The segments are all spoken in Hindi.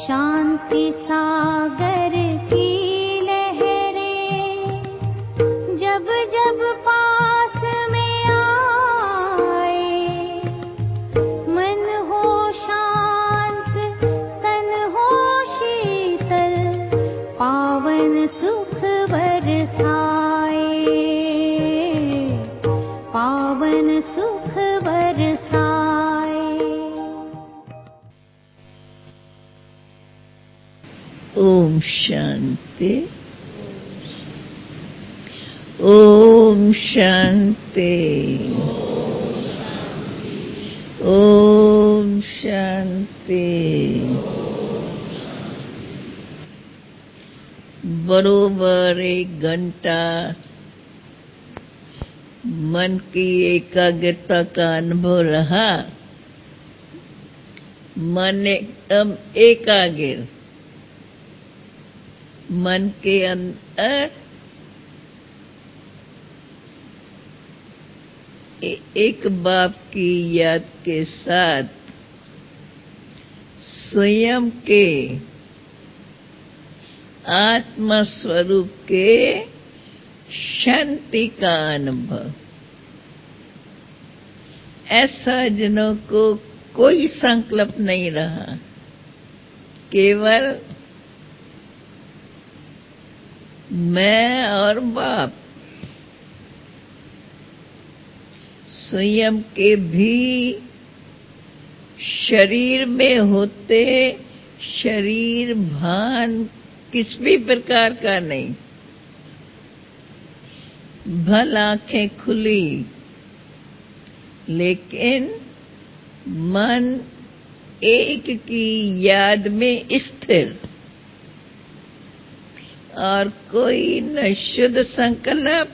शांति सागर की लहरें जब जब पास में आए, मन हो शांत तन हो शीतल, पावन सुख बरसाए, पावन सुख बरसाए। ओम शांति। ओम शांति। ओम शांति। बरोबर 1 घंटा मन की एकाग्रता का अनुभव रहा। मन एकदम एकाग्र, मन के अंदर एक बाप की याद के साथ स्वयं के आत्मा स्वरूप के शांति का अनुभव। ऐसा जनों को कोई संकल्प नहीं रहा, केवल मैं और बाप। स्वयं के भी शरीर में होते शरीर भान किस भी प्रकार का नहीं। भल आंखें खुली, लेकिन मन एक की याद में स्थिर, और कोई न शुद्ध संकल्प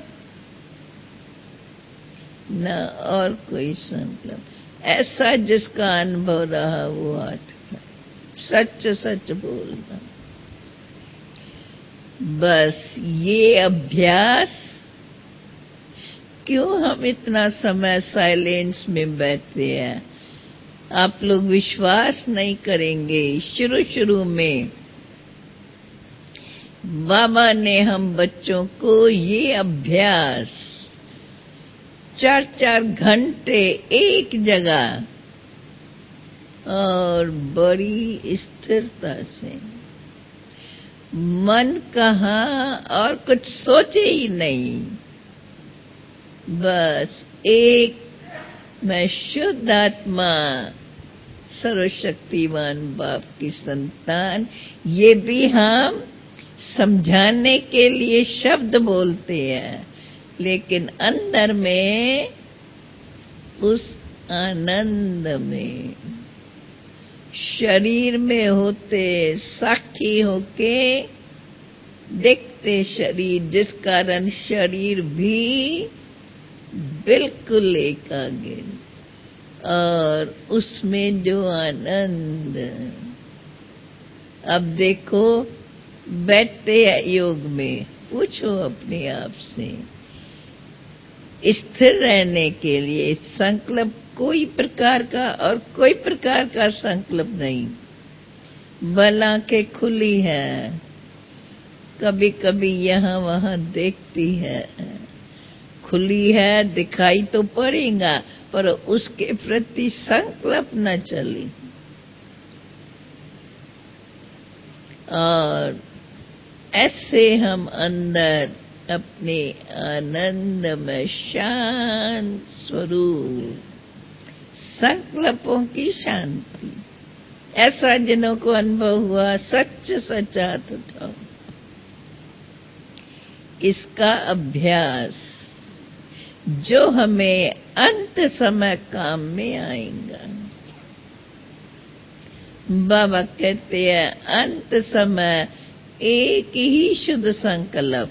न और कोई संकल्प। ऐसा जिसका अनुभव रहा वो हाथ उठाए। सच सच बोलना। बस ये अभ्यास। क्यों हम इतना समय साइलेंस में बैठते हैं? आप लोग विश्वास नहीं करेंगे। शुरू में बाबा ने हम बच्चों को ये अभ्यास 4-4 घंटे एक जगह और बड़ी स्थिरता से, मन कहाँ और कुछ सोचे ही नहीं, बस एक मैं शुद्ध आत्मा सर्वशक्तिमान बाप की संतान। ये भी हम समझाने के लिए शब्द बोलते हैं, लेकिन अंदर में उस आनंद में शरीर में होते साक्षी होके देखते शरीर, जिस कारण शरीर भी बिल्कुल एकाग्र, और उसमें जो आनंद। अब देखो बैठते हैं योग में, पूछो अपने आप से, स्थिर रहने के लिए संकल्प कोई प्रकार का और कोई प्रकार का संकल्प नहीं। बल आंखें खुली है, कभी कभी यहाँ वहाँ देखती है, खुली है दिखाई तो पड़ेगा, पर उसके प्रति संकल्प न चले। और ऐसे हम अंदर अपने आनंद में शांत स्वरूप, संकल्पों की शांति। ऐसा जिन्हों को अनुभव हुआ सच सच हाथ उठाओ। इसका अभ्यास जो हमें अंत समय काम में आएगा। बाबा कहते हैं अंत समय एक ही शुद्ध संकल्प,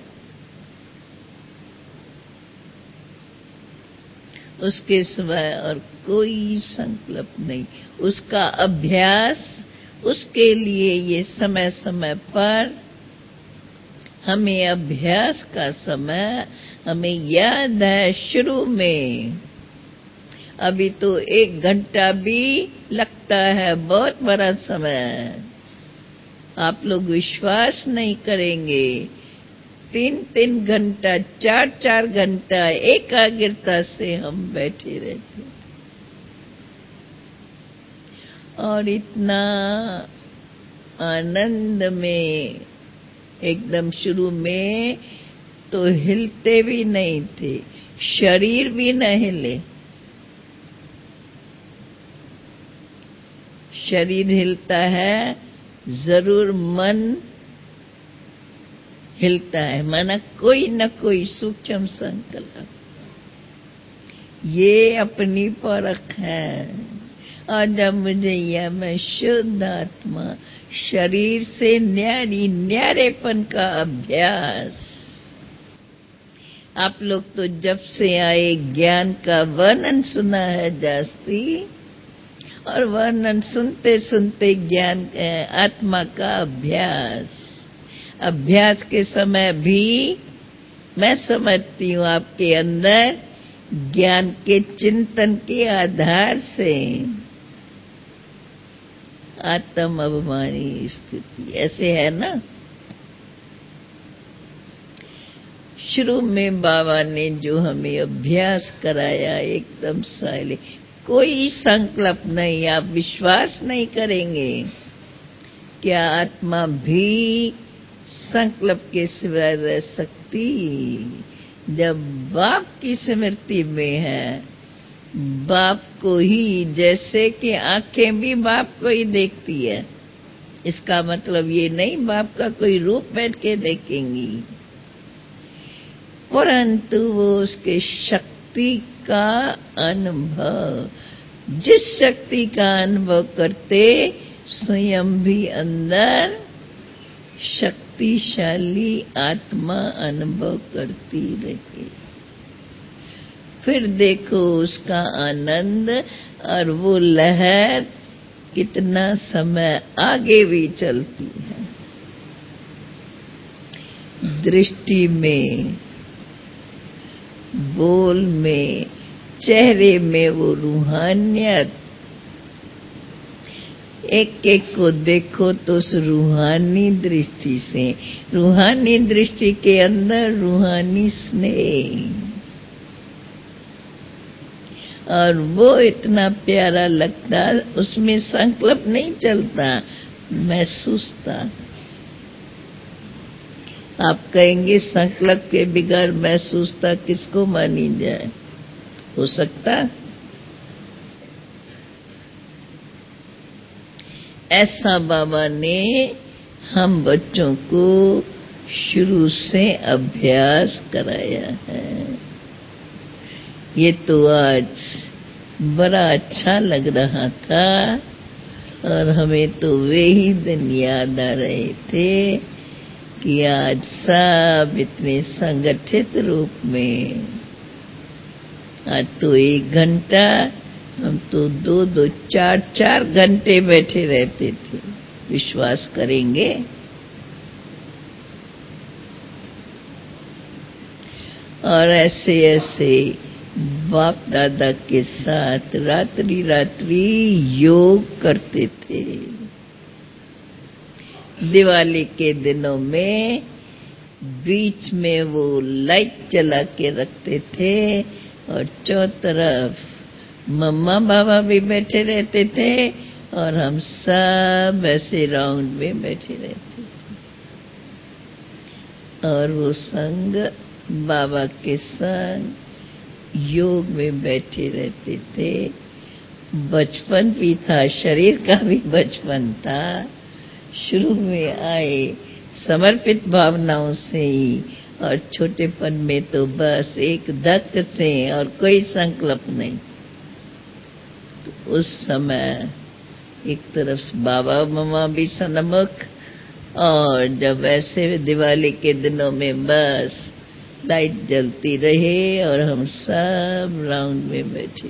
उसके सिवाय और कोई संकल्प नहीं। उसका अभ्यास, उसके लिए ये समय समय पर हमें अभ्यास का समय हमें याद है। शुरू में अभी तो 1 घंटा भी लगता है बहुत बड़ा समय, आप लोग विश्वास नहीं करेंगे, 3-3 घंटा, 4-4 घंटा एकाग्रता से हम बैठे रहते और इतना आनंद में, एकदम शुरू में तो हिलते भी नहीं थे, शरीर भी न हिले। शरीर हिलता है, जरूर मन हिलता है, माना कोई न कोई सूक्ष्म संकल्प। ये अपनी परख है। और जब मुझे यह मैं शुद्ध आत्मा, शरीर से न्यारेपन का अभ्यास। आप लोग तो जब से आए ज्ञान का वर्णन सुना है जास्ती, और वर्णन सुनते सुनते ज्ञान आत्मा का अभ्यास के समय भी मैं समझती हूँ आपके अंदर ज्ञान के चिंतन के आधार से आत्म अभिमानी स्थिति ऐसे है ना। शुरू में बाबा ने जो हमें अभ्यास कराया एकदम साइले, कोई संकल्प नहीं, आप विश्वास नहीं करेंगे। क्या आत्मा भी संकल्प के सिवाय रह सकती? जब बाप की स्मृति में है, बाप को ही, जैसे कि आंखें भी बाप को ही देखती है, इसका मतलब ये नहीं बाप का कोई रूप बैठ के देखेंगी, परंतु वो उसके शक्ति का अनुभव, जिस शक्ति का अनुभव करते स्वयं भी अंदर शक्तिशाली आत्मा अनुभव करती रहे। फिर देखो उसका आनंद और वो लहर कितना समय आगे भी चलती है। दृष्टि में, बोल में, चेहरे में वो रूहानियत, एक एक को देखो तो उस रूहानी दृष्टि से, रूहानी दृष्टि के अंदर रूहानी स्नेह, और वो इतना प्यारा लगता, उसमें संकल्प नहीं चलता, महसूस था। आप कहेंगे संकल्प के बिगैर महसूसता किसको मानी जाए? हो सकता? ऐसा बाबा ने हम बच्चों को शुरू से अभ्यास कराया है। ये तो आज बड़ा अच्छा लग रहा था, और हमें तो वे ही दिन याद आ रहे थे कि आज सब इतने संगठित रूप में, आज तो 1 घंटा, हम तो 2-2, 4-4 घंटे बैठे रहते थे, विश्वास करेंगे? और ऐसे ऐसे बाप दादा के साथ रात्रि रात्रि योग करते थे। दिवाली के दिनों में बीच में वो लाइट जला के रखते थे, और चारों तरफ मम्मा बाबा भी बैठे रहते थे, और हम सब ऐसे राउंड में बैठे रहते थे, और वो संग बाबा के संग योग में बैठे रहते थे। बचपन भी था, शरीर का भी बचपन था। शुरू में आए समर्पित भावनाओं से ही, और छोटेपन में तो बस एक धक से, और कोई संकल्प नहीं। तो उस समय एक तरफ से बाबा मम्मा भी सन्मुख, और जब ऐसे दिवाली के दिनों में बस लाइट जलती रहे और हम सब राउंड में बैठे।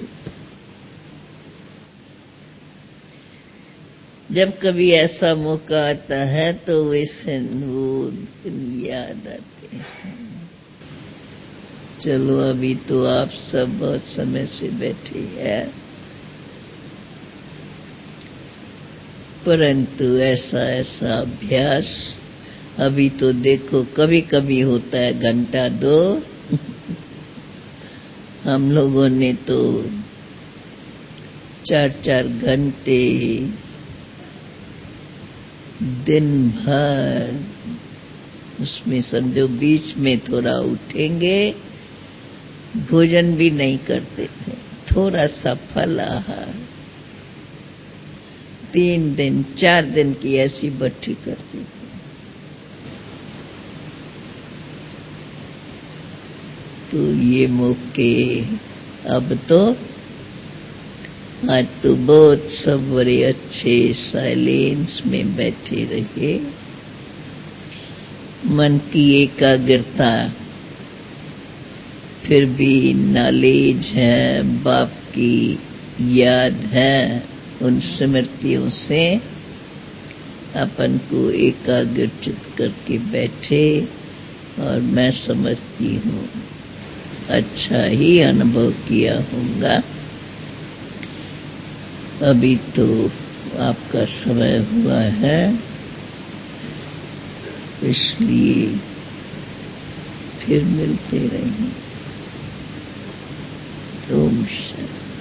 जब कभी ऐसा मौका आता है तो वैसे वो दिन याद आते हैं। चलो अभी तो आप सब बहुत समय से बैठे हैं, परंतु ऐसा ऐसा अभ्यास अभी तो देखो कभी कभी होता है घंटा 2 हम लोगों ने तो 4-4 घंटे दिन भर, उसमें समझो बीच में थोड़ा उठेंगे, भोजन भी नहीं करते थे, थोड़ा सा फल आहार, 3 दिन 4 दिन की ऐसी बट्टी करते थे। तो ये मौके अब तो आज तो बहुत सब बड़े अच्छे साइलेंस में बैठे रहे, मन की एकाग्रता, फिर भी नॉलेज है, बाप की याद है, उन स्मृतियों से अपन को एकाग्रचित करके बैठे और मैं समझती हूँ अच्छा ही अनुभव किया होगा। अभी तो आपका समय हुआ है, इसलिए फिर मिलते रहेंगे। ओम शांति।